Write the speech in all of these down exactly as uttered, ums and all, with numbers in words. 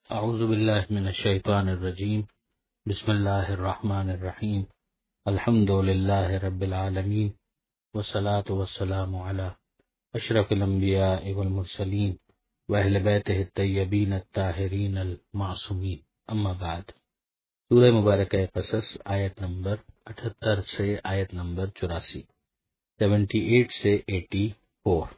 اعوذ باللہ من الشیطان الرجیم بسم اللہ الرحمن الرحیم الحمد للہ رب العالمین والصلاة والسلام علی اشرف الانبیاء والمرسلین واہل بیتہ الطیبین الطاہرین المعصومین، اما بعد۔ سورہ مبارکہ قصص آیت نمبر اٹھہتر سے آیت نمبر چوراسی، سیونٹی ایٹ سے ایٹی فور۔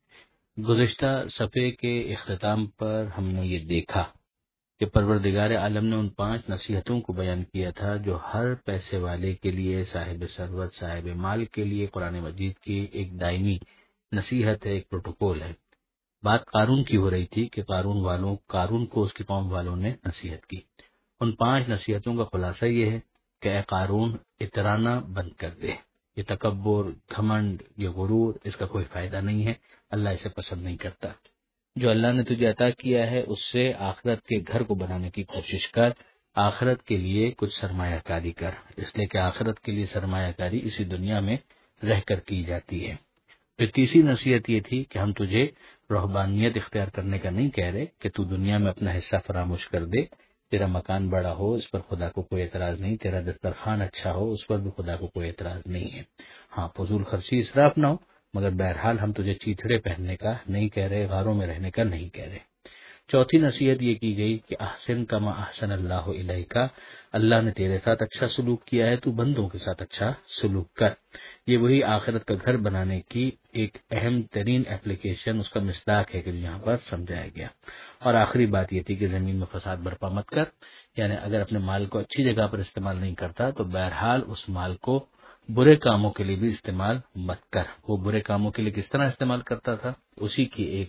گزشتہ صفحے کے اختتام پر ہم نے یہ دیکھا کہ پروردگار عالم نے ان پانچ نصیحتوں کو بیان کیا تھا جو ہر پیسے والے کے لیے، صاحب ثروت، صاحب مال کے لیے قرآن مجید کی ایک دائمی نصیحت ہے، ایک پروٹوکول ہے۔ بات قارون کی ہو رہی تھی کہ قارون والوں قارون کو اس کی قوم والوں نے نصیحت کی۔ ان پانچ نصیحتوں کا خلاصہ یہ ہے کہ اے قارون، اترانا بند کر دے۔ یہ تکبر، گھمنڈ، یہ غرور، اس کا کوئی فائدہ نہیں ہے، اللہ اسے پسند نہیں کرتا۔ جو اللہ نے تجھے عطا کیا ہے اس سے آخرت کے گھر کو بنانے کی کوشش کر، آخرت کے لیے کچھ سرمایہ کاری کر، اس لیے کہ آخرت کے لیے سرمایہ کاری اسی دنیا میں رہ کر کی جاتی ہے۔ پھر تیسری نصیحت یہ تھی کہ ہم تجھے رہبانیت اختیار کرنے کا نہیں کہہ رہے کہ تو دنیا میں اپنا حصہ فراموش کر دے، تیرا مکان بڑا ہو اس پر خدا کو کوئی اعتراض نہیں، تیرا دسترخوان اچھا ہو اس پر بھی خدا کو کوئی اعتراض نہیں ہے، ہاں فضول خرچی اسراف نہ ہو، مگر بہرحال ہم تجھے چیتھڑے پہننے کا نہیں کہہ رہے، غاروں میں رہنے کا نہیں کہہ رہے۔ چوتھی نصیحت یہ کی گئی کہ احسن کما احسن اللہ الیک، اللہ نے تیرے ساتھ اچھا سلوک کیا ہے، تو بندوں کے ساتھ اچھا سلوک کر۔ یہ وہی آخرت کا گھر بنانے کی ایک اہم ترین اپلیکیشن، اس کا مصداق ہے کہ یہاں پر سمجھایا گیا۔ اور آخری بات یہ تھی کہ زمین میں فساد برپا مت کر، یعنی اگر اپنے مال کو اچھی جگہ پر استعمال نہیں کرتا تو بہرحال اس مال کو برے کاموں کے لیے بھی استعمال مت کر۔ وہ برے کاموں کے لیے کس طرح استعمال کرتا تھا اسی کی ایک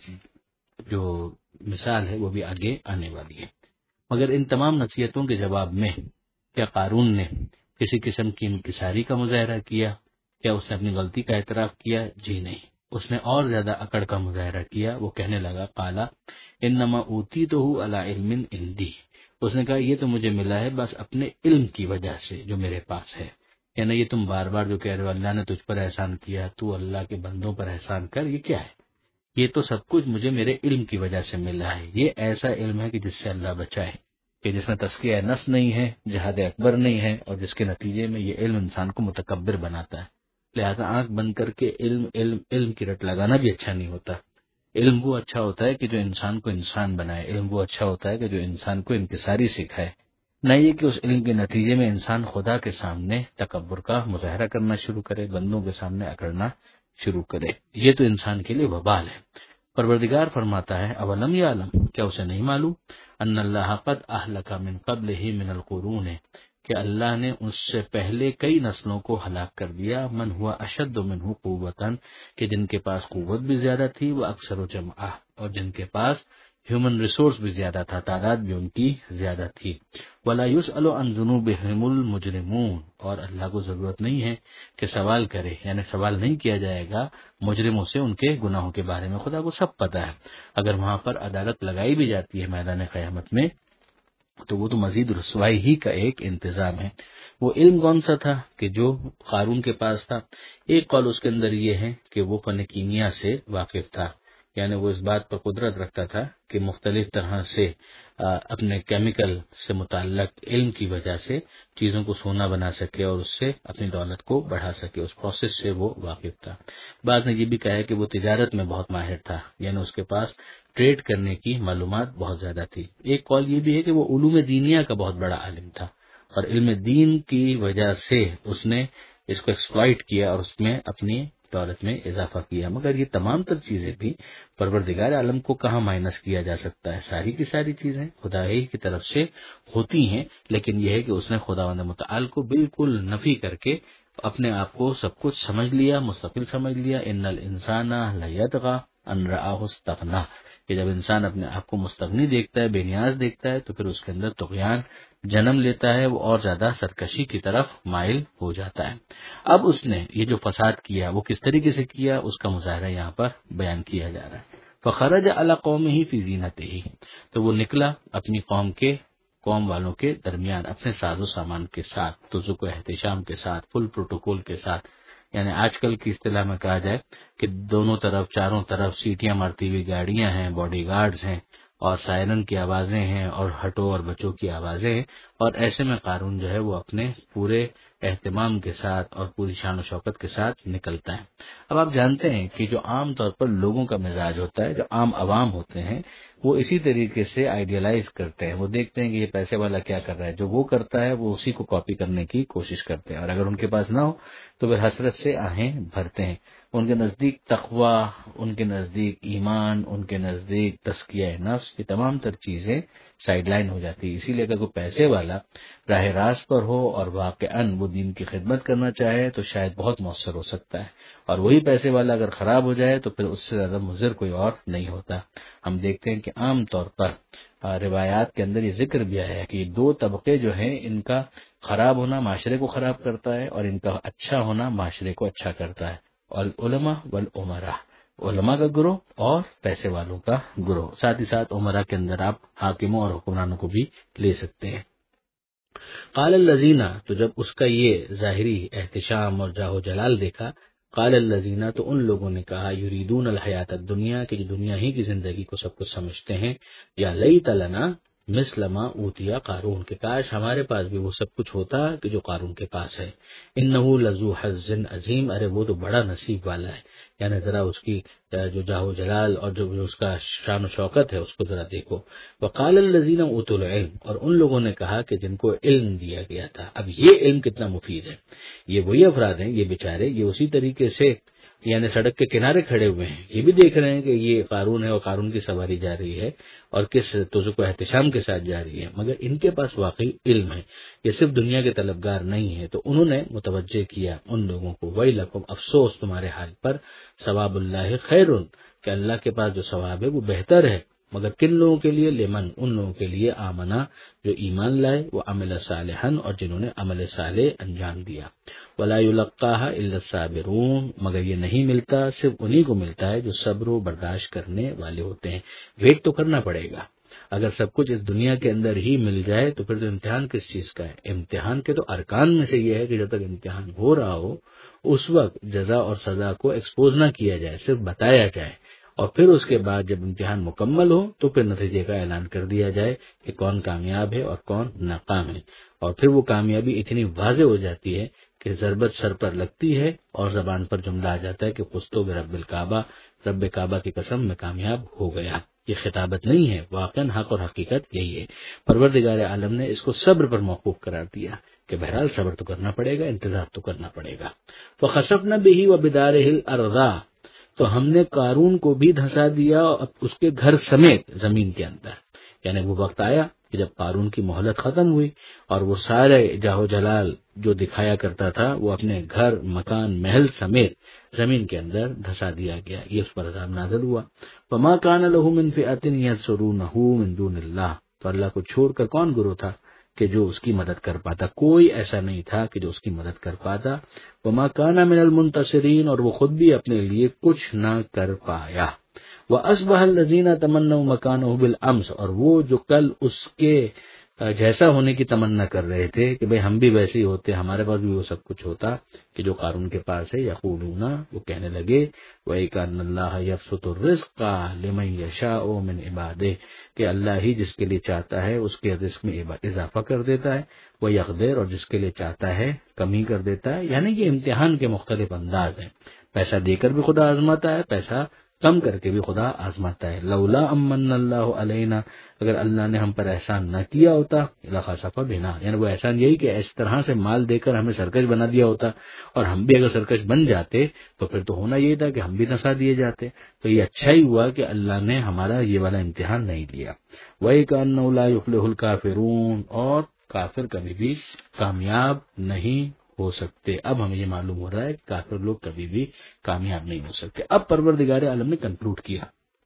جو مثال ہے وہ بھی آگے آنے والی ہے۔ مگر ان تمام نصیحتوں کے جواب میں کیا قارون نے کسی قسم کی انکساری کا مظاہرہ کیا؟ کیا اس نے اپنی غلطی کا اعتراف کیا؟ جی نہیں، اس نے اور زیادہ اکڑ کا مظاہرہ کیا۔ وہ کہنے لگا قالا انما اوتیتہ علی علم عندی، اس نے کہا یہ تو مجھے ملا ہے بس اپنے علم کی وجہ سے جو میرے پاس ہے۔ یعنی یہ تم بار بار جو کہہ رہے ہو اللہ نے تجھ پر احسان کیا، تو اللہ کے بندوں پر احسان کر، یہ کیا ہے؟ یہ تو سب کچھ مجھے میرے علم کی وجہ سے ملا ہے۔ یہ ایسا علم ہے کہ جس سے اللہ بچائے، کہ جس میں تزکیہ نفس نہیں ہے، جہاد اکبر نہیں ہے، اور جس کے نتیجے میں یہ علم انسان کو متکبر بناتا ہے۔ لہذا آنکھ بند کر کے علم علم علم کی رٹ لگانا بھی اچھا نہیں ہوتا۔ علم وہ اچھا ہوتا ہے کہ جو انسان کو انسان بنائے، علم وہ اچھا ہوتا ہے کہ جو انسان کو انکساری سکھائے، نہ یہ کہ اس علم کے نتیجے میں انسان خدا کے سامنے تکبر کا مظاہرہ کرنا شروع کرے، بندوں کے سامنے اکڑنا شروع کرے۔ یہ تو انسان کے لیے وبال ہے۔ پروردگار فرماتا ہے اولم یعلم، کیا اسے نہیں معلوم، ان اللہ قد اہلک من قبلہ من القرون، کہ اللہ نے اس سے پہلے کئی نسلوں کو ہلاک کر دیا، من ہوا اشد منہ قوتا، کہ جن کے پاس قوت بھی زیادہ تھی، وہ اکثر و جمعہ، اور جن کے پاس ہیومن ریسورس بھی زیادہ تھا، تعداد بھی ان کی زیادہ تھی۔ وَلَا يُسْأَلُ عَنْ ذُنُوبِهِمُ الْمُجْرِمُونَ، اور اللہ کو ضرورت نہیں ہے کہ سوال کرے، یعنی سوال نہیں کیا جائے گا مجرموں سے ان کے گناہوں کے بارے میں، خدا کو سب پتہ ہے۔ اگر وہاں پر عدالت لگائی بھی جاتی ہے میدان قیامت میں تو وہ تو مزید رسوائی ہی کا ایک انتظام ہے۔ وہ علم کون سا تھا کہ جو قارون کے پاس تھا؟ ایک قول اس کے اندر یہ ہے کہ وہ فن کیمیا سے واقف تھا، یعنی وہ اس بات پر قدرت رکھتا تھا کہ مختلف طرح سے اپنے کیمیکل سے متعلق علم کی وجہ سے چیزوں کو سونا بنا سکے اور اس سے اپنی دولت کو بڑھا سکے، اس پروسیس سے وہ واقف تھا۔ بعض نے یہ بھی کہا ہے کہ وہ تجارت میں بہت ماہر تھا، یعنی اس کے پاس ٹریڈ کرنے کی معلومات بہت زیادہ تھی۔ ایک قول یہ بھی ہے کہ وہ علوم دینیہ کا بہت بڑا عالم تھا، اور علم دین کی وجہ سے اس نے اس کو ایکسپلائٹ کیا اور اس میں اپنی دولت میں اضافہ کیا۔ مگر یہ تمام تر چیزیں بھی پروردگار عالم کو کہاں مائنس کیا جا سکتا ہے؟ ساری کی ساری چیزیں خدا ہی کی طرف سے ہوتی ہیں، لیکن یہ ہے کہ اس نے خداوند متعال کو بالکل نفی کر کے اپنے آپ کو سب کچھ سمجھ لیا، مستقل سمجھ لیا۔ ان الانسان لیطغی ان رآہ استغنی، کہ جب انسان اپنے آپ کو مستغنی دیکھتا ہے، بے نیاز دیکھتا ہے، تو پھر اس کے اندر طغیان جنم لیتا ہے، وہ اور زیادہ سرکشی کی طرف مائل ہو جاتا ہے۔ اب اس نے یہ جو فساد کیا وہ کس طریقے سے کیا، اس کا مظاہرہ یہاں پر بیان کیا جا رہا ہے۔ فخرج علی قومہ فی زینتہ، تو وہ نکلا اپنی قوم کے قوم والوں کے درمیان اپنے ساز و سامان کے ساتھ، تزک و احتشام کے ساتھ، فل پروٹوکول کے ساتھ، یعنی آج کل کی اصطلاح میں کہا جائے کہ دونوں طرف چاروں طرف سیٹیاں مارتی ہوئی گاڑیاں ہیں، باڈی گارڈز ہیں، اور سائرن کی آوازیں ہیں اور ہٹو اور بچوں کی آوازیں ہیں، اور ایسے میں قارون جو ہے وہ اپنے پورے اہتمام کے ساتھ اور پوری شان و شوکت کے ساتھ نکلتا ہے۔ اب آپ جانتے ہیں کہ جو عام طور پر لوگوں کا مزاج ہوتا ہے، جو عام عوام ہوتے ہیں، وہ اسی طریقے سے آئیڈیلائز کرتے ہیں، وہ دیکھتے ہیں کہ یہ پیسے والا کیا کر رہا ہے، جو وہ کرتا ہے وہ اسی کو کاپی کرنے کی کوشش کرتے ہیں، اور اگر ان کے پاس نہ ہو تو پھر حسرت سے آہیں بھرتے ہیں۔ ان کے نزدیک تقوی، ان کے نزدیک ایمان، ان کے نزدیک تزکیہ نفس، یہ تمام تر چیزیں سائیڈ لائن ہو جاتی ہے۔ اسی لیے اگر کوئی پیسے والا راہ راست پر ہو اور واقعاً وہ دین کی خدمت کرنا چاہے تو شاید بہت مؤثر ہو سکتا ہے، اور وہی پیسے والا اگر خراب ہو جائے تو پھر اس سے زیادہ مضر کوئی اور نہیں ہوتا۔ ہم دیکھتے ہیں کہ عام طور پر روایات کے اندر یہ ذکر بھی آیا ہے کہ یہ دو طبقے جو ہیں، ان کا خراب ہونا معاشرے کو خراب کرتا ہے اور ان کا اچھا ہونا معاشرے کو اچھا کرتا ہے، العلماء والامراء، علماء کا گروہ اور پیسے والوں کا گروہ۔ ساتھ ہی ساتھ امراء کے اندر آپ حاکموں اور حکمرانوں کو بھی لے سکتے ہیں۔ قال الذین، تو جب اس کا یہ ظاہری احتشام اور جاہ و جلال دیکھا، قال الذین، تو ان لوگوں نے کہا، یریدون الحیات الدنیا، کہ جو دنیا ہی کی زندگی کو سب کچھ سمجھتے ہیں، یا لیت لنا مثل ما اوتی قارون، کہ کاش ہمارے پاس بھی وہ سب کچھ ہوتا کہ جو قارون کے پاس ہے، انہ لذو حظ عظیم، ارے وہ تو بڑا نصیب والا ہے، یعنی ذرا اس کی جو جاہ و جلال اور جو اس کا شان و شوکت ہے اس کو ذرا دیکھو۔ وقال الذین اوتوا العلم، اور ان لوگوں نے کہا کہ جن کو علم دیا گیا تھا۔ اب یہ علم کتنا مفید ہے، یہ وہی افراد ہیں، یہ بیچارے یہ اسی طریقے سے یعنی سڑک کے کنارے کھڑے ہوئے ہیں، یہ بھی دیکھ رہے ہیں کہ یہ قارون ہے اور قارون کی سواری جا رہی ہے اور کس توزق و احتشام کے ساتھ جا رہی ہے، مگر ان کے پاس واقعی علم ہے، یہ صرف دنیا کے طلبگار نہیں ہے۔ تو انہوں نے متوجہ کیا ان لوگوں کو، ویلکم، افسوس تمہارے حال پر، ثواب اللہ خیر، کہ اللہ کے پاس جو ثواب ہے وہ بہتر ہے، مگر کن لوگوں کے لیے؟ لمن، ان لوگوں کے لیے آمنا، جو ایمان لائے، وہ عمل صالحا، اور جنہوں نے عمل صالح انجام دیا۔ ولا یلقاها الا الصابرون، مگر یہ نہیں ملتا، صرف انہی کو ملتا ہے جو صبر و برداشت کرنے والے ہوتے ہیں۔ ویٹ تو کرنا پڑے گا، اگر سب کچھ اس دنیا کے اندر ہی مل جائے تو پھر تو امتحان کس چیز کا ہے؟ امتحان کے تو ارکان میں سے یہ ہے کہ جب تک امتحان ہو رہا ہو اس وقت جزا اور سزا کو ایکسپوز نہ کیا جائے، صرف بتایا جائے، اور پھر اس کے بعد جب امتحان مکمل ہو تو پھر نتیجے کا اعلان کر دیا جائے کہ کون کامیاب ہے اور کون ناکام ہے، اور پھر وہ کامیابی اتنی واضح ہو جاتی ہے کہ ضربت سر پر لگتی ہے اور زبان پر جملہ آ جاتا ہے کہ فزت برب الکعبہ، رب کعبہ کی قسم میں کامیاب ہو گیا۔ یہ خطابت نہیں ہے، واقعاً حق اور حقیقت یہی ہے۔ پروردگار عالم نے اس کو صبر پر موقوف قرار دیا کہ بہرحال صبر تو کرنا پڑے گا، انتظار تو کرنا پڑے گا۔ فخسفنا به وبداره الارض، تو ہم نے قارون کو بھی دھنسا دیا اس کے گھر سمیت زمین کے اندر، یعنی وہ وقت آیا کہ جب قارون کی مہلت ختم ہوئی اور وہ سارے جاہ و جلال جو دکھایا کرتا تھا وہ اپنے گھر، مکان، محل سمیت زمین کے اندر دھسا دیا گیا، یہ اس پر عذاب نازل ہوا۔ وما كان له من فئة ينصرونه من دون الله، تو اللہ کو چھوڑ کر کون گروہ تھا کہ جو اس کی مدد کر پاتا؟ کوئی ایسا نہیں تھا کہ جو اس کی مدد کر پاتا۔ وما كان من المنتصرین، اور وہ خود بھی اپنے لیے کچھ نہ کر پایا۔ وَأَصْبَحَ الَّذِينَ تَمَنَّوْا مَكَانَهُ بِالْأَمْسِ، اور وہ جو کل اس کے جیسا ہونے کی تمنا کر رہے تھے کہ بھئی ہم بھی ویسے ہی ہوتے، ہمارے پاس بھی وہ سب کچھ ہوتا کہ جو قارون کے پاس ہے، یقولون، وہ کہنے لگے، وَإِكَانَ اللَّهَ يَبْسُطُ الرِّزْقَ لِمَن يَشَاءُ مِنْ عِبَادِهِ، کہ اللہ ہی جس کے لیے چاہتا ہے اس کے رزق میں اضافہ کر دیتا ہے، وَيَقْدِرُ، اور جس کے لیے چاہتا ہے کمی کر دیتا ہے۔ یعنی یہ امتحان کے مختلف انداز ہیں، پیسہ دے کر بھی خدا آزماتا ہے، پیسہ کم کر کے بھی خدا آزماتا ہے۔ لولا امن اللہ علینا، اگر اللہ نے ہم پر احسان نہ کیا ہوتا، لخسف بنا، یعنی وہ احسان یہی کہ اس طرح سے مال دے کر ہمیں سرکش بنا دیا ہوتا، اور ہم بھی اگر سرکش بن جاتے تو پھر تو ہونا یہی تھا کہ ہم بھی نسا دیے جاتے۔ تو یہ اچھا ہی ہوا کہ اللہ نے ہمارا یہ والا امتحان نہیں لیا۔ وَإِكَانَّهُ لَا يُفْلِحُ الْكَافِرُونَ، اور کافر کبھی بھی کامیاب نہیں ہو سکتے۔ اب ہمیں یہ معلوم ہو رہا ہے کہ کافر لوگ کبھی بھی کامیاب نہیں ہو سکتے۔ اب پروردگار عالم نے کنکلوڈ کیا،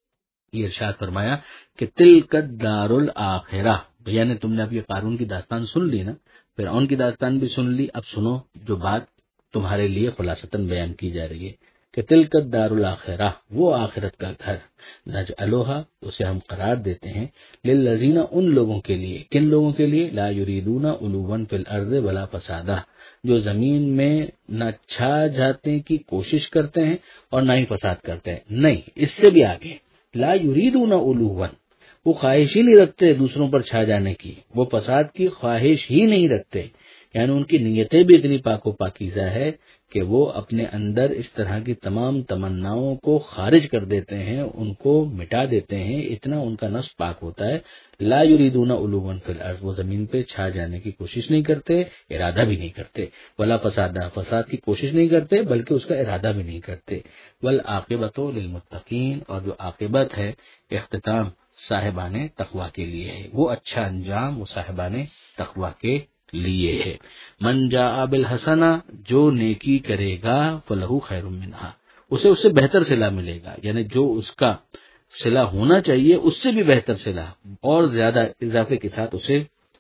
یہ ارشاد فرمایا کہ تلک الدار الآخرہ، یعنی تم نے اب یہ قارون کی داستان سن لی نا، فرعون کی داستان بھی سن لی، اب سنو جو بات تمہارے لیے خلاصتاً بیان کی جا رہی ہے کہ تلک الدار الآخرہ، وہ آخرت کا گھر، نجعلھا، اسے ہم قرار دیتے ہیں، للذین، ان لوگوں کے لیے، کن لوگوں کے لیے؟ لا یریدون علوا فی الارض ولا فسادا، جو زمین میں نہ چھا جاتے کی کوشش کرتے ہیں اور نہ ہی فساد کرتے ہیں۔ نہیں، اس سے بھی آگے، لا یریدون علوا، وہ خواہش ہی نہیں رکھتے دوسروں پر چھا جانے کی، وہ فساد کی خواہش ہی نہیں رکھتے، یعنی ان کی نیتیں بھی اتنی پاک و پاکیزہ ہے کہ وہ اپنے اندر اس طرح کی تمام تمناؤں کو خارج کر دیتے ہیں، ان کو مٹا دیتے ہیں، اتنا ان کا نفس پاک ہوتا ہے۔ لا یریدون علوا فی الارض، وہ زمین پہ چھا جانے کی کوشش نہیں کرتے، ارادہ بھی نہیں کرتے، ولا فسادہ، فساد کی کوشش نہیں کرتے بلکہ اس کا ارادہ بھی نہیں کرتے۔ والعاقبۃ للمتقین، اور جو عاقبت ہے، اختتام صاحبان تقوی کے لیے ہے، وہ اچھا انجام وہ صاحبان تقوی کے لیے ہے۔ من جاء بالحسنہ، جو نیکی کرے گا فلہ خیر منہا، اسے اس سے بہتر صلہ ملے گا، یعنی جو اس کا صلہ ہونا چاہیے اس سے بھی بہتر صلہ اور زیادہ اضافے کے ساتھ اسے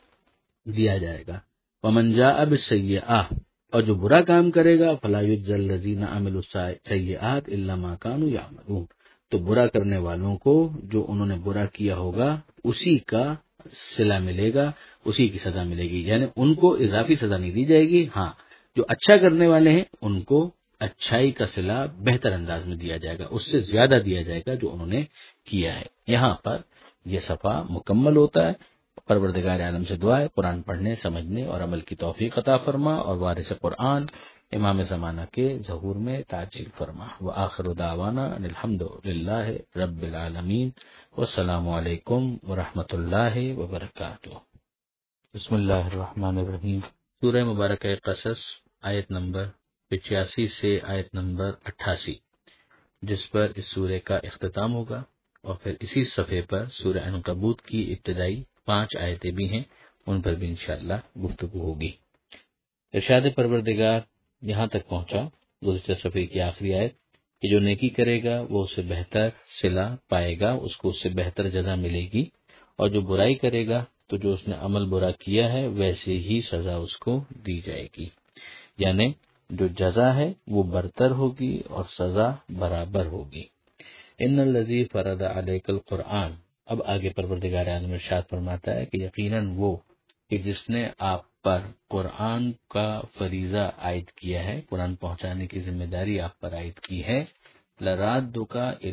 دیا جائے گا۔ ومن جاء بالسیئہ، اور جو برا کام کرے گا فلا یجزی الذین عملوا السیئات الا ما كانوا یعملون، تو برا کرنے والوں کو جو انہوں نے برا کیا ہوگا اسی کا صلہ ملے گا، اسی کی سزا ملے گی، یعنی ان کو اضافی سزا نہیں دی جائے گی، ہاں جو اچھا کرنے والے ہیں ان کو اچھائی کا صلہ بہتر انداز میں دیا جائے گا، اس سے زیادہ دیا جائے گا جو انہوں نے کیا ہے۔ یہاں پر یہ صفحہ مکمل ہوتا ہے۔ پروردگار عالم سے دعا ہے قرآن پڑھنے، سمجھنے اور عمل کی توفیق عطا فرما، اور وارث قرآن امام زمانہ کے ظہور میں تاجیل فرما۔ وآخر دعوانا ان الحمد للہ رب العالمین، والسلام علیکم ورحمۃ اللہ وبرکاتہ۔ بسم اللہ الرحمن الرحیم۔ سورہ مبارکہ قصص، آیت نمبر پچاسی سے آیت نمبر اٹھاسی، جس پر اس سورہ کا اختتام ہوگا، اور پھر اسی صفحے پر سورہ عنکبوت کی ابتدائی پانچ آیتیں بھی ہیں، ان پر بھی انشاءاللہ گفتگو ہوگی۔ ارشاد پروردگار یہاں تک پہنچا گزشتہ صفحے کی آخری آیت کہ جو نیکی کرے گا وہ اس سے بہتر صلہ پائے گا، اس کو اس سے بہتر جزا ملے گی، اور جو برائی کرے گا تو جو اس نے عمل برا کیا ہے ویسے ہی سزا اس کو دی جائے گی، یعنی جو جزا ہے وہ برتر ہوگی اور سزا برابر ہوگی۔ ان الذی فرض علیک القرآن، اب آگے پروردگار عالم ارشاد فرماتا ہے کہ یقیناً وہ کہ جس نے آپ پر قرآن کا فریضہ عائد کیا ہے، قرآن پہنچانے کی ذمہ داری آپ پر عائد کی ہے، لرادک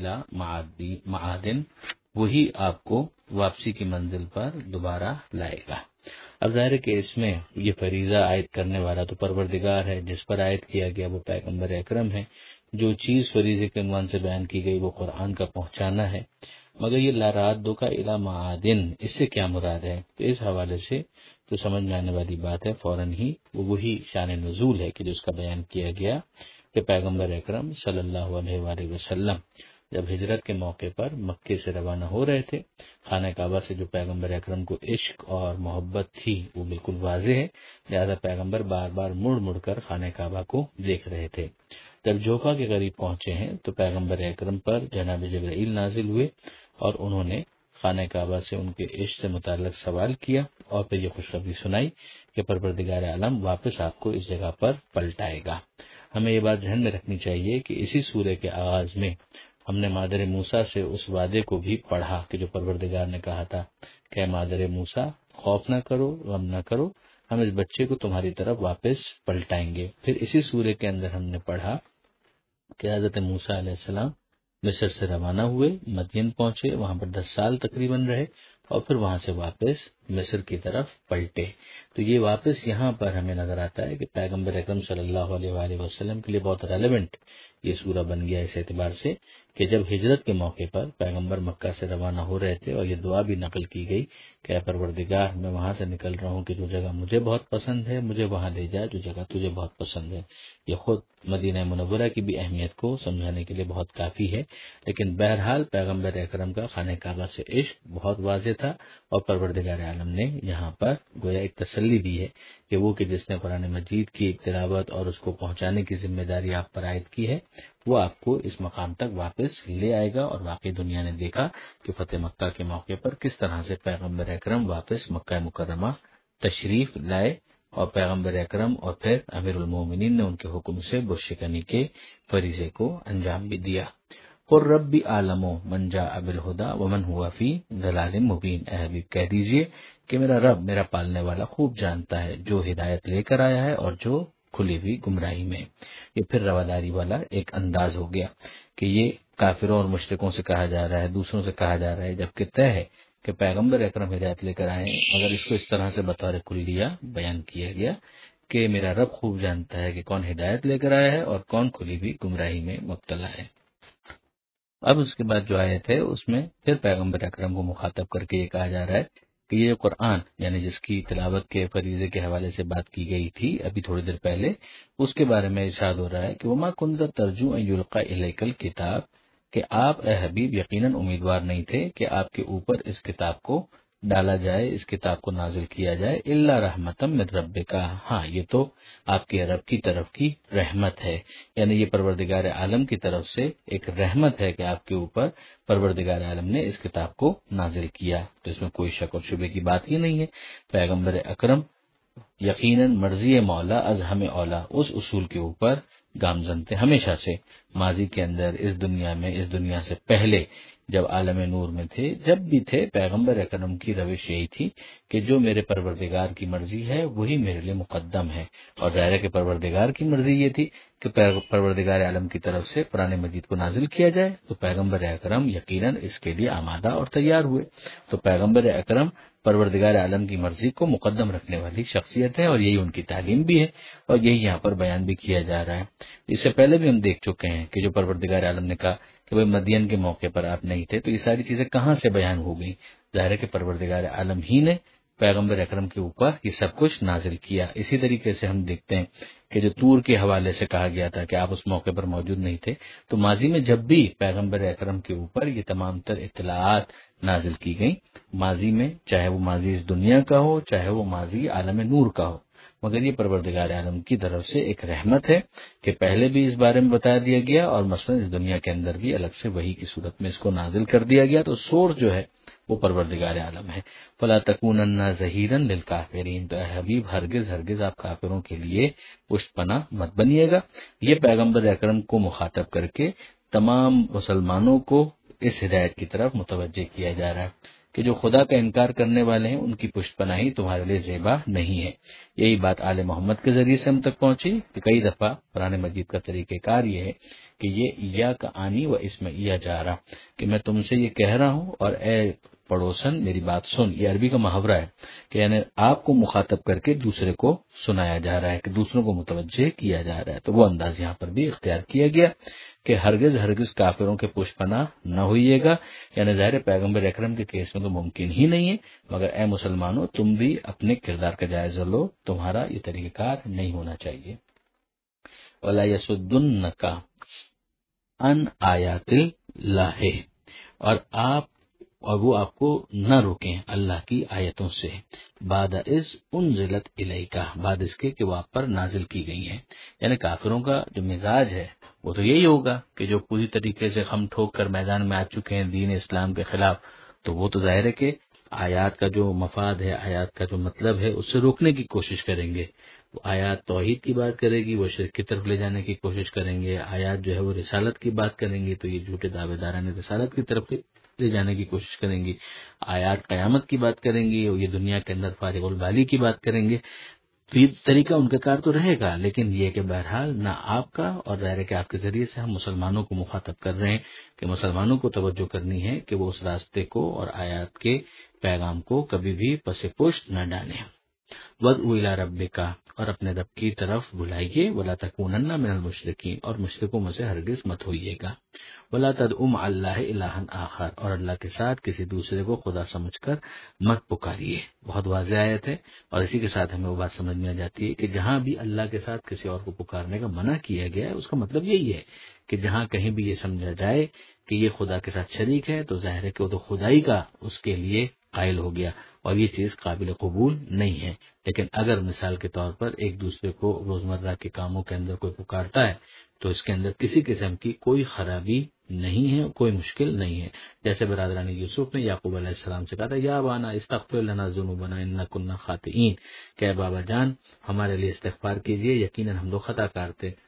الی معادن، وہی آپ کو واپسی کی منزل پر دوبارہ لائے گا۔ اب ظاہر ہے کہ اس میں یہ فریضہ عائد کرنے والا تو پروردگار ہے، جس پر عائد کیا گیا وہ پیغمبر اکرم ہے، جو چیز فریضے کے عنوان سے بیان کی گئی وہ قرآن کا پہنچانا ہے، مگر یہ لرادک الی معادن، اس سے کیا مراد ہے؟ تو اس حوالے سے جو سمجھ میں آنے والی بات ہے فوراً ہی وہ وہی شان نزول ہے کہ جس کا بیان کیا گیا کہ پیغمبر اکرم صلی اللہ علیہ وآلہ وسلم جب ہجرت کے موقع پر مکے سے روانہ ہو رہے تھے، خانہ کعبہ سے جو پیغمبر اکرم کو عشق اور محبت تھی وہ بالکل واضح ہے، لہذا پیغمبر بار بار مڑ مڑ کر خانہ کعبہ کو دیکھ رہے تھے۔ جب جوفا کے قریب پہنچے ہیں تو پیغمبر اکرم پر جناب جبرائیل نازل ہوئے اور انہوں نے خانہ کعبہ سے ان کے عشق سے متعلق سوال کیا، اور پھر یہ خوشخبری سنائی کہ پروردگار عالم واپس آپ کو اس جگہ پر پلٹائے گا۔ ہمیں یہ بات ذہن میں رکھنی چاہیے کہ اسی سورہ کے آغاز میں ہم نے مادر موسیٰ سے اس وعدے کو بھی پڑھا کہ جو پروردگار نے کہا تھا کہ اے مادر موسیٰ خوف نہ کرو، غم نہ کرو، ہم اس بچے کو تمہاری طرف واپس پلٹائیں گے۔ پھر اسی سورہ کے اندر ہم نے پڑھا کہ حضرت موسیٰ علیہ السلام مصر سے روانہ ہوئے، مدین پہنچے، وہاں پر دس سال تقریباً رہے، اور پھر وہاں سے واپس مصر کی طرف پلٹے۔ تو یہ واپس یہاں پر ہمیں نظر آتا ہے کہ پیغمبر اکرم صلی اللہ علیہ وآلہ وسلم کے لیے بہت ریلیونٹ یہ سورہ بن گیا اس اعتبار سے کہ جب ہجرت کے موقع پر پیغمبر مکہ سے روانہ ہو رہے تھے اور یہ دعا بھی نقل کی گئی کہ اے پروردگار میں وہاں سے نکل رہا ہوں کہ جو جگہ مجھے بہت پسند ہے مجھے وہاں لے جا جو جگہ تجھے بہت پسند ہے۔ یہ خود مدینہ منورہ کی بھی اہمیت کو سمجھانے کے لیے بہت کافی ہے، لیکن بہرحال پیغمبر اکرم کا خانہ کعبہ سے عشق بہت واضح تھا، اور پروردگار عالم نے یہاں پر گویا ایک تسلی دی ہے کہ وہ کہ جس نے قرآن مجید کی تلاوت اور اس کو پہنچانے کی ذمہ داری آپ پر عائد کی ہے وہ آپ کو اس مقام تک واپس لے آئے گا۔ اور واقعی دنیا نے دیکھا کہ فتح مکہ کے موقع پر کس طرح سے پیغمبر اکرم واپس مکہ مکرمہ تشریف لائے، اور پیغمبر اکرم اور پھر امیر المومنین نے ان کے حکم سے برشکنی کے فریضے کو انجام بھی دیا۔ قل ربی اعلم من جاء بالہدی ومن هو فی ضلال مبین، اے حبیب کہہ دیجئے کہ میرا رب میرا پالنے والا خوب جانتا ہے جو ہدایت لے کر آیا ہے اور جو کھلی ہوئی گمراہی میں۔ یہ پھر رواداری والا ایک انداز ہو گیا کہ یہ کافروں اور مشرکوں سے کہا جا رہا ہے، دوسروں سے کہا جا رہا ہے، جبکہ طے ہے کہ پیغمبر اکرم ہدایت لے کر آئے، مگر اس کو اس طرح سے بطور کلیہ بیان کیا گیا کہ میرا رب خوب جانتا ہے کہ کون ہدایت لے کر آیا ہے اور کون کھلی بھی گمراہی میں مبتلا ہے۔ اب اس کے بعد جو آیت ہے اس میں پھر پیغمبر اکرم کو مخاطب کر کے یہ کہا جا رہا ہے کہ یہ قرآن یعنی جس کی تلاوت کے فریضے کے حوالے سے بات کی گئی تھی ابھی تھوڑی دیر پہلے، اس کے بارے میں ارشاد ہو رہا ہے کہ وما كنت ترجو ان يلقى اليك الكتاب، کہ آپ اے حبیب یقیناً امیدوار نہیں تھے کہ آپ کے اوپر اس کتاب کو ڈالا جائے، اس کتاب کو نازل کیا جائے، الا رحمتا من ربک، ہاں یہ تو آپ کے رب کی طرف کی رحمت ہے، یعنی یہ پروردگار عالم کی طرف سے ایک رحمت ہے کہ آپ کے اوپر پروردگار عالم نے اس کتاب کو نازل کیا، تو اس میں کوئی شک اور شبے کی بات ہی نہیں ہے۔ پیغمبر اکرم یقیناً مرضی مولا از ہمیں اولا، اس اصول کے اوپر گامزن تھے ہمیشہ سے، ماضی کے اندر، اس دنیا میں، اس دنیا سے پہلے جب عالم نور میں تھے، جب بھی تھے، پیغمبر اکرم کی روش یہی تھی کہ جو میرے پروردگار کی مرضی ہے وہی میرے لیے مقدم ہے، اور ظاہر ہے کہ پروردگار کی مرضی یہ تھی کہ پروردگار عالم کی طرف سے قرآن مجید کو نازل کیا جائے، تو پیغمبر اکرم یقیناً اس کے لیے آمادہ اور تیار ہوئے۔ تو پیغمبر اکرم پروردگار عالم کی مرضی کو مقدم رکھنے والی شخصیت ہے، اور یہی ان کی تعلیم بھی ہے، اور یہی یہاں پر بیان بھی کیا جا رہا ہے۔ اس سے پہلے بھی ہم دیکھ چکے ہیں کہ جو پروردگار عالم نے کہا کہ بھئی مدین کے موقع پر آپ نہیں تھے، تو یہ ساری چیزیں کہاں سے بیان ہو گئی؟ ظاہر ہے کہ پروردگار عالم ہی نے پیغمبر اکرم کے اوپر یہ سب کچھ نازل کیا۔ اسی طریقے سے ہم دیکھتے ہیں کہ جو طور کے حوالے سے کہا گیا تھا کہ آپ اس موقع پر موجود نہیں تھے، تو ماضی میں جب بھی پیغمبر اکرم کے اوپر یہ تمام تر اطلاعات نازل کی گئیں، ماضی میں، چاہے وہ ماضی اس دنیا کا ہو، چاہے وہ ماضی عالم نور کا ہو، مگر یہ پروردگار عالم کی طرف سے ایک رحمت ہے کہ پہلے بھی اس بارے میں بتا دیا گیا، اور مثلا اس دنیا کے اندر بھی الگ سے وحی کی صورت میں اس کو نازل کر دیا گیا، تو سورس جو ہے وہ پروردگار عالم ہے۔ فلا تکونن ظہیرا للکافرین، تو اے حبیب ہرگز ہرگز آپ کافروں کے لیے پشت پناہ مت بنیے گا۔ یہ پیغمبر اکرم کو مخاطب کر کے تمام مسلمانوں کو اس ہدایت کی طرف متوجہ کیا جا رہا ہے کہ جو خدا کا انکار کرنے والے ہیں ان کی پشت پناہی تمہارے لیے زیبا نہیں ہے۔ یہی بات آل محمد کے ذریعے سے ہم تک پہنچی کہ کئی دفعہ قرآن مجید کا طریقہ کار یہ ہے کہ یہ یا کا آنی و اس میں یا جا رہا، کہ میں تم سے یہ کہہ رہا ہوں اور اے پڑوسن میری بات سن، یہ عربی کا محاورہ ہے کہ یعنی آپ کو مخاطب کر کے دوسرے کو سنایا جا رہا ہے، کہ دوسروں کو متوجہ کیا جا رہا ہے، تو وہ انداز یہاں پر بھی اختیار کیا گیا کہ ہرگز ہرگز کافروں کے پشت پناہ نہ ہوئیے گا، یعنی ظاہر پیغمبر اکرم کے کیس میں تو ممکن ہی نہیں ہے، مگر اے مسلمانوں تم بھی اپنے کردار کا جائزہ لو، تمہارا یہ طریقہ کار نہیں ہونا چاہیے۔ وَلَا يَصُدُّنَّكَ عَنْ آيَاتِ اللَّهِ، اور آپ اور وہ آپ کو نہ روکیں اللہ کی آیتوں سے، بعد از انزلت الیکا، بعد اس کے کہ وہ آپ پر نازل کی گئی ہیں، یعنی کافروں کا جو مزاج ہے وہ تو یہی ہوگا کہ جو پوری طریقے سے خم ٹھوک کر میدان میں آ چکے ہیں دین اسلام کے خلاف، تو وہ تو ظاہر ہے کہ آیات کا جو مفاد ہے، آیات کا جو مطلب ہے اس سے روکنے کی کوشش کریں گے۔ وہ آیات توحید کی بات کرے گی، وہ شرک کی طرف لے جانے کی کوشش کریں گے، آیات جو ہے وہ رسالت کی بات کریں گے تو یہ جھوٹے دعوے داران رسالت کی طرف لے جانے کی کوشش کریں گی، آیات قیامت کی بات کریں گی، اور یہ دنیا کے اندر فارغ البالی کی بات کریں گے، تو یہ طریقہ ان کا کار تو رہے گا، لیکن یہ کہ بہرحال نہ آپ کا، اور ظاہر ہے کہ آپ کے ذریعے سے ہم مسلمانوں کو مخاطب کر رہے ہیں کہ مسلمانوں کو توجہ کرنی ہے کہ وہ اس راستے کو اور آیات کے پیغام کو کبھی بھی پس پشت نہ ڈالیں۔ وَادْعُ إِلَىٰ رَبِّكَ، اور اپنے رب کی طرف بلائیے، وَلَا تَكُونَنَّ مِنَ الْمُشْرِكِينَ، اور مشرکوں میں سے ہرگز مت ہوئیے گا، وَلَا تَدْعُ مَعَ اللَّهِ إِلَٰهًا آخَرَ، اور اللہ کے ساتھ کسی دوسرے کو خدا سمجھ کر مت پکاریے۔ بہت واضح آیت ہے، اور اسی کے ساتھ ہمیں وہ بات سمجھ میں آ جاتی ہے کہ جہاں بھی اللہ کے ساتھ کسی اور کو پکارنے کا منع کیا گیا ہے اس کا مطلب یہی ہے کہ جہاں کہیں بھی یہ سمجھا جائے کہ یہ خدا کے ساتھ شریک ہے، تو ظاہر ہے کہ وہ تو خدائی کا اس کے لیے قائل ہو گیا، اور یہ چیز قابل قبول نہیں ہے۔ لیکن اگر مثال کے طور پر ایک دوسرے کو روزمرہ کے کاموں کے اندر کوئی پکارتا ہے تو اس کے اندر کسی قسم کی کوئی خرابی نہیں ہے، کوئی مشکل نہیں ہے، جیسے برادران یوسف نے یعقوب علیہ السلام سے کہا تھا یا بانا استغفر لنا ذنوبنا اننا كنا خاطئین، کہ اے بابا جان ہمارے لیے استغفار کیجئے، یقیناً ہم لوگ خطا کار تھے۔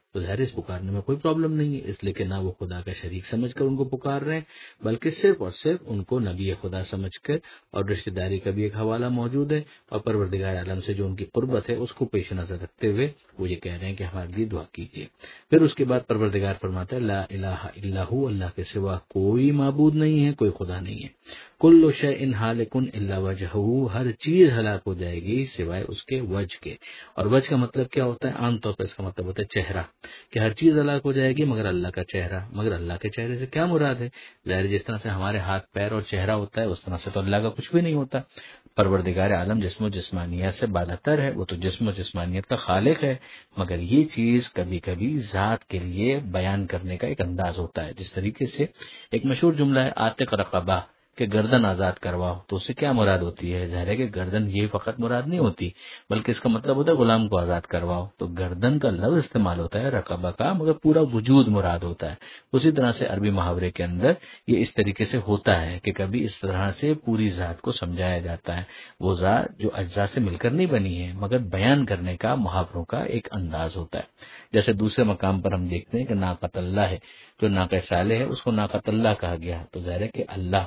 تو ظاہر اس پکارنے میں کوئی پرابلم نہیں ہے، اس لیے کہ نہ وہ خدا کا شریک سمجھ کر ان کو پکار رہے ہیں، بلکہ صرف اور صرف ان کو نبی خدا سمجھ کر، اور رشتہ داری کا بھی ایک حوالہ موجود ہے، اور پروردگار عالم سے جو ان کی قربت ہے اس کو پیش نظر رکھتے ہوئے وہ یہ کہہ رہے ہیں کہ ہمارے لیے دعا کیجیے۔ پھر اس کے بعد پروردگار فرماتا ہے لا الہ الا ہو، اللہ کے سوا کوئی معبود نہیں ہے، کوئی خدا نہیں ہے۔ کل شیء ہالک الا وجہہ، ہر چیز ہلاک ہو جائے گی سوائے اس کے وجہ کے۔ اور وجہ کا مطلب کیا ہوتا ہے؟ عام طور پر اس کا مطلب ہوتا ہے چہرہ، کہ ہر چیز ہلاک ہو جائے گی مگر اللہ کا چہرہ۔ مگر اللہ کے چہرے سے کیا مراد ہے؟ ظاہر جس طرح سے ہمارے ہاتھ پیر اور چہرہ ہوتا ہے اس طرح سے تو اللہ کا کچھ بھی نہیں ہوتا۔ پروردگار عالم جسم و جسمانیت سے بالاتر ہے، وہ تو جسم و جسمانیت کا خالق ہے، مگر یہ چیز کبھی کبھی ذات کے لیے بیان کرنے کا ایک انداز ہوتا ہے۔ جس طریقے سے ایک مشہور جملہ ہے عاتق رقبہ، کہ گردن آزاد کرواؤ، تو اس سے کیا مراد ہوتی ہے؟ ظاہر ہے کہ گردن یہ فقط مراد نہیں ہوتی، بلکہ اس کا مطلب ہوتا ہے غلام کو آزاد کرواؤ۔ تو گردن کا لفظ استعمال ہوتا ہے رقبہ کا، مگر پورا وجود مراد ہوتا ہے۔ اسی طرح سے عربی محاورے کے اندر یہ اس طریقے سے ہوتا ہے کہ کبھی اس طرح سے پوری ذات کو سمجھایا جاتا ہے، وہ ذات جو اجزاء سے مل کر نہیں بنی ہے، مگر بیان کرنے کا محاوروں کا ایک انداز ہوتا ہے۔ جیسے دوسرے مقام پر ہم دیکھتے ہیں کہ ناقۃ اللہ ہے، جو ناقہ صالح ہے اس کو ناقۃ اللہ کہا گیا، تو ظاہر ہے کہ اللہ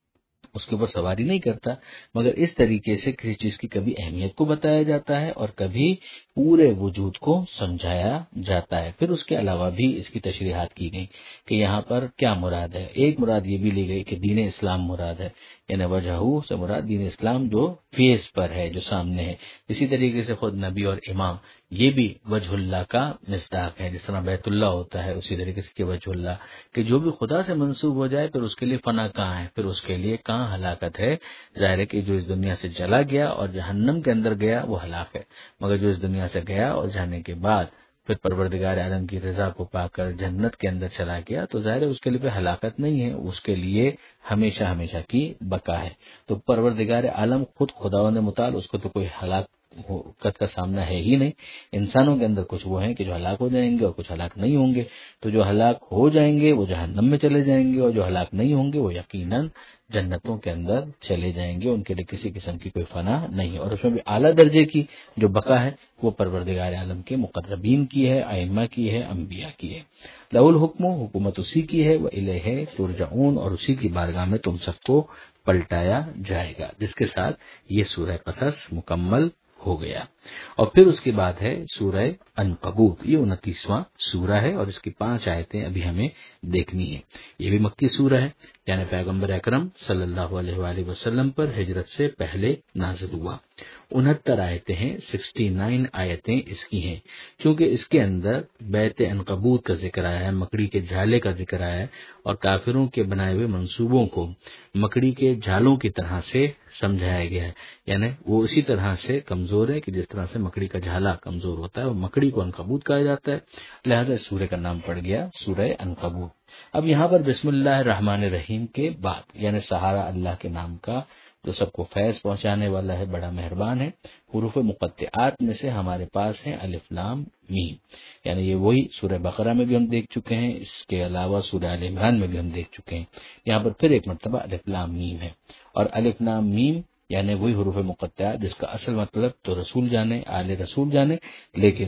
اس کے اوپر سواری نہیں کرتا، مگر اس طریقے سے کسی چیز کی کبھی اہمیت کو بتایا جاتا ہے اور کبھی پورے وجود کو سمجھایا جاتا ہے۔ پھر اس کے علاوہ بھی اس کی تشریحات کی گئی کہ یہاں پر کیا مراد ہے۔ ایک مراد یہ بھی لی گئی کہ دین اسلام مراد ہے، یعنی وجہ سے مراد دین اسلام جو فیس پر ہے، جو سامنے ہے۔ اسی طریقے سے خود نبی اور امام یہ بھی وجہ اللہ کا مصداق ہے، جس طرح بیت اللہ ہوتا ہے اسی طریقے سے کہ وجہ اللہ، کہ جو بھی خدا سے منسوب ہو جائے پھر اس کے لیے فنا کہاں ہے، پھر اس کے لیے کہاں ہلاکت ہے۔ ظاہر ہے کہ جو اس دنیا سے چلا گیا اور جہنم کے اندر گیا وہ ہلاک ہے، مگر جو اس دنیا سے گیا اور جانے کے بعد پھر پروردگار عالم کی رضا کو پا کر جنت کے اندر چلا گیا، تو ظاہر ہے اس کے لیے ہلاکت نہیں ہے، اس کے لیے ہمیشہ ہمیشہ کی بقا ہے۔ تو پروردگار عالم خود خداوند متعال، اس کو تو کوئی ہلاک حقیقت کا سامنا ہے ہی نہیں۔ انسانوں کے اندر کچھ وہ ہیں کہ جو ہلاک ہو جائیں گے اور کچھ ہلاک نہیں ہوں گے، تو جو ہلاک ہو جائیں گے وہ جہنم میں چلے جائیں گے، اور جو ہلاک نہیں ہوں گے وہ یقیناً جنتوں کے اندر چلے جائیں گے، ان کے لیے کسی قسم کی کوئی فنا نہیں ہے۔ اور اس میں بھی اعلیٰ درجے کی جو بقا ہے وہ پروردگار عالم کے مقربین کی ہے، ائمہ کی ہے، انبیاء کی ہے۔ لہ الحکم، حکومت اسی کی ہے، وإلیہ ترجعون، اور اسی کی بارگاہ میں تم سب کو پلٹایا جائے گا، جس کے ساتھ یہ سورہ قصص مکمل ہو گیا۔ اور پھر اس کے بعد ہے سورہ عنکبوت، یہ انتیسواں سورہ ہے اور اس کی پانچ آیتیں ابھی ہمیں دیکھنی ہیں۔ یہ بھی مکی سورہ ہے، یعنی پیغمبر اکرم صلی اللہ علیہ وآلہ وسلم پر ہجرت سے پہلے نازل ہوا۔ انہتر آیتیں ہیں، سکسٹی نائن آیتیں اس کی ہیں، کیونکہ اس کے اندر بیت عنکبوت کا ذکر آیا ہے، مکڑی کے جالے کا ذکر آیا ہے، اور کافروں کے بنائے ہوئے منصوبوں کو مکڑی کے جالوں کی طرح سے سمجھایا گیا ہے، یعنی وہ اسی طرح سے کمزور ہے کہ جس طرح سے مکڑی کا جھالا کمزور ہوتا ہے، اور مکڑی کو عنکبوت کہا جاتا ہے، لہذا اس سورہ کا نام پڑ گیا سورہ عنکبوت۔ اب یہاں پر بسم اللہ الرحمن الرحیم کے بعد، یعنی سہارا اللہ کے نام کا جو سب کو فیض پہنچانے والا ہے، بڑا مہربان ہے، حروف مقطعات میں سے ہمارے پاس ہیں الف لام میم، یعنی یہ وہی سورہ بقرہ میں بھی ہم دیکھ چکے ہیں، اس کے علاوہ سورہ آل عمران میں بھی ہم دیکھ چکے ہیں، یہاں پر پھر ایک مرتبہ الف لام میم ہے۔ اور الف لام میم یعنی وہی حروف مقطعات جس کا اصل مطلب تو رسول جانے، آل رسول جانے، لیکن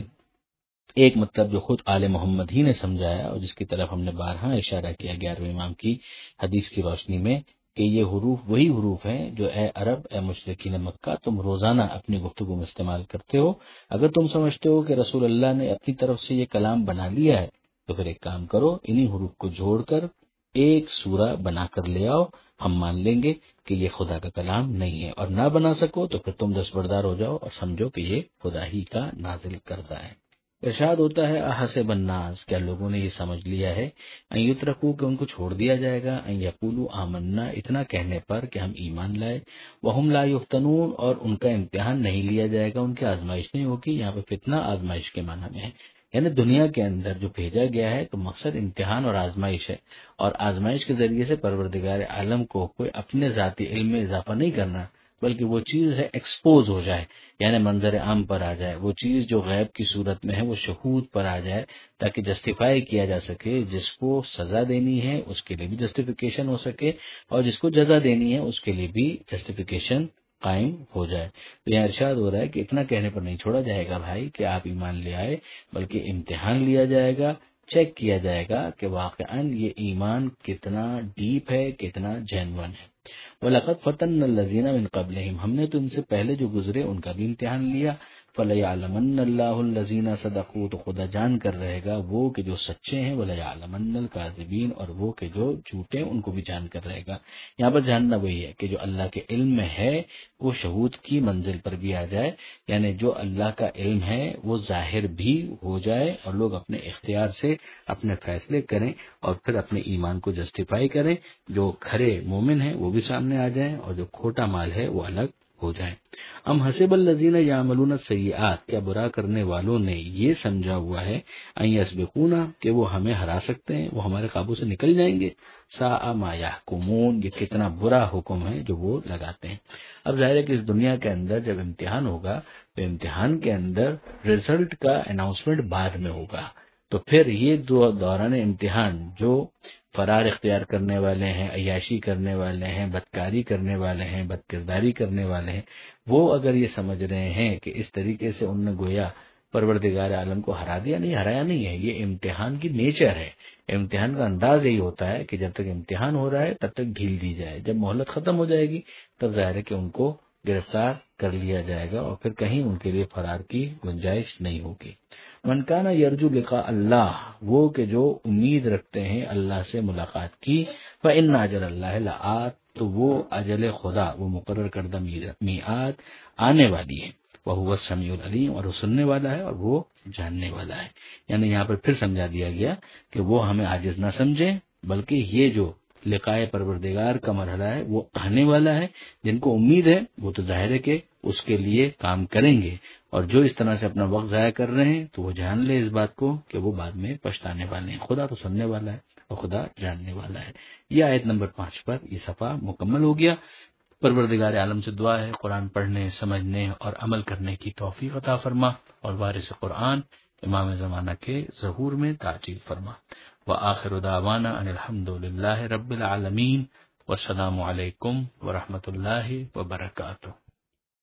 ایک مطلب جو خود آل محمد ہی نے سمجھایا اور جس کی طرف ہم نے بارہا اشارہ کیا گیارہویں امام کی حدیث کی روشنی میں، کہ یہ حروف وہی حروف ہیں جو اے عرب، اے مشرکین مکہ، تم روزانہ اپنی گفتگو میں استعمال کرتے ہو۔ اگر تم سمجھتے ہو کہ رسول اللہ نے اپنی طرف سے یہ کلام بنا لیا ہے تو پھر ایک کام کرو، انہی حروف کو جوڑ کر ایک سورہ بنا کر لے آؤ، ہم مان لیں گے کہ یہ خدا کا کلام نہیں ہے، اور نہ بنا سکو تو پھر تم دستبردار ہو جاؤ اور سمجھو کہ یہ خدا ہی کا نازل کردہ ہے۔ ارشاد ہوتا ہے احسب الناس، کیا لوگوں نے یہ سمجھ لیا ہے، ان یترکوا، کہ ان کو چھوڑ دیا جائے گا، ان یقولوا آمنا، اتنا کہنے پر کہ ہم ایمان لائے، وہم لا یفتنون، اور ان کا امتحان نہیں لیا جائے گا، ان کی آزمائش نہیں ہوگی۔ یہاں پہ فتنہ آزمائش کے معنی میں ہے، یعنی دنیا کے اندر جو بھیجا گیا ہے تو مقصد امتحان اور آزمائش ہے، اور آزمائش کے ذریعے سے پروردگار عالم کو کوئی اپنے ذاتی علم میں اضافہ نہیں کرنا، بلکہ وہ چیز ہے ایکسپوز ہو جائے، یعنی منظر عام پر آ جائے، وہ چیز جو غیب کی صورت میں ہے وہ شہود پر آ جائے، تاکہ جسٹیفائی کیا جا سکے، جس کو سزا دینی ہے اس کے لیے بھی جسٹیفیکیشن ہو سکے، اور جس کو جزا دینی ہے اس کے لیے بھی جسٹیفیکیشن قائم ہو جائے۔ تو یہاں ارشاد ہو رہا ہے کہ اتنا کہنے پر نہیں چھوڑا جائے گا بھائی کہ آپ ایمان لے آئے، بلکہ امتحان لیا جائے گا، چیک کیا جائے گا کہ واقعاً یہ ایمان کتنا ڈیپ ہے، کتنا جینون ہے۔ وَلَقَدْ فَتَنَّا الَّذِينَ مِن قَبْلِهِمْ، ہم نے تو ان سے پہلے جو گزرے ان کا بھی امتحان لیا۔ فَلَيَعْلَمَنَّ اللَّهُ الَّذِينَ صَدَقُوا، تو خدا جان کر رہے گا وہ کہ جو سچے ہیں، وَلَيَعْلَمَنَّ الْكَاذِبِينَ، اور وہ کہ جو جھوٹے ہیں ان کو بھی جان کر رہے گا۔ یہاں پر جاننا وہی ہے کہ جو اللہ کے علم میں ہے وہ شہود کی منزل پر بھی آ جائے، یعنی جو اللہ کا علم ہے وہ ظاہر بھی ہو جائے اور لوگ اپنے اختیار سے اپنے فیصلے کریں اور پھر اپنے ایمان کو جسٹیفائی کریں، جو کھرے مومن ہیں وہ بھی سامنے آ جائیں اور جو کھوٹا مال ہے وہ الگ ہو جائیں۔ ام حسب الذین یعملون السیئات، کیا برا کرنے والوں نے یہ سمجھا ہوا ہے ان یسبقونا، کہ وہ ہمیں ہرا سکتے ہیں، وہ ہمارے قابو سے نکل جائیں گے۔ ساء ما یحکمون، یہ کتنا برا حکم ہے جو وہ لگاتے ہیں۔ اب ظاہر ہے کہ اس دنیا کے اندر جب امتحان ہوگا تو امتحان کے اندر رزلٹ کا اناؤنسمنٹ بعد میں ہوگا، تو پھر یہ دو دوران امتحان جو فرار اختیار کرنے والے ہیں، عیاشی کرنے والے ہیں، بدکاری کرنے والے ہیں، بد کرداری کرنے والے ہیں، وہ اگر یہ سمجھ رہے ہیں کہ اس طریقے سے انہوں نے گویا پروردگار عالم کو ہرا دیا، نہیں ہرایا نہیں ہے، یہ امتحان کی نیچر ہے۔ امتحان کا انداز یہی ہوتا ہے کہ جب تک امتحان ہو رہا ہے تب تک ڈھیل دی جائے، جب مہلت ختم ہو جائے گی تب ظاہر ہے کہ ان کو گرفتار کر لیا جائے گا اور پھر کہیں ان کے لیے فرار کی گنجائش نہیں ہوگی۔ من کان یرجو لقاء اللہ، وہ کہ جو امید رکھتے ہیں اللہ سے ملاقات کی، فإن اجل اللہ لآت، تو وہ اجل خدا، وہ مقرر کردہ میعاد آنے والی ہے۔ وہو السمیع العلیم، اور وہ سننے والا ہے اور وہ جاننے والا ہے۔ یعنی یہاں پر پھر سمجھا دیا گیا کہ وہ ہمیں عاجز نہ سمجھیں، بلکہ یہ جو لقائے پروردگار کا مرحلہ ہے وہ آنے والا ہے، جن کو امید ہے وہ تو ظاہر ہے کہ اس کے لیے کام کریں گے، اور جو اس طرح سے اپنا وقت ضائع کر رہے ہیں تو وہ جان لے اس بات کو کہ وہ بعد میں پچھتانے والے ہیں۔ خدا تو سننے والا ہے اور خدا جاننے والا ہے۔ یہ آیت نمبر پانچ پر یہ صفحہ مکمل ہو گیا۔ پروردگار عالم سے دعا ہے قرآن پڑھنے، سمجھنے اور عمل کرنے کی توفیق عطا فرما، اور وارث قرآن امام زمانہ کے ظہور میں تعجیل فرما۔ وآخر دعوانا ان الحمد للہ رب العالمین، والسلام علیکم ورحمۃ اللہ وبرکاتہ۔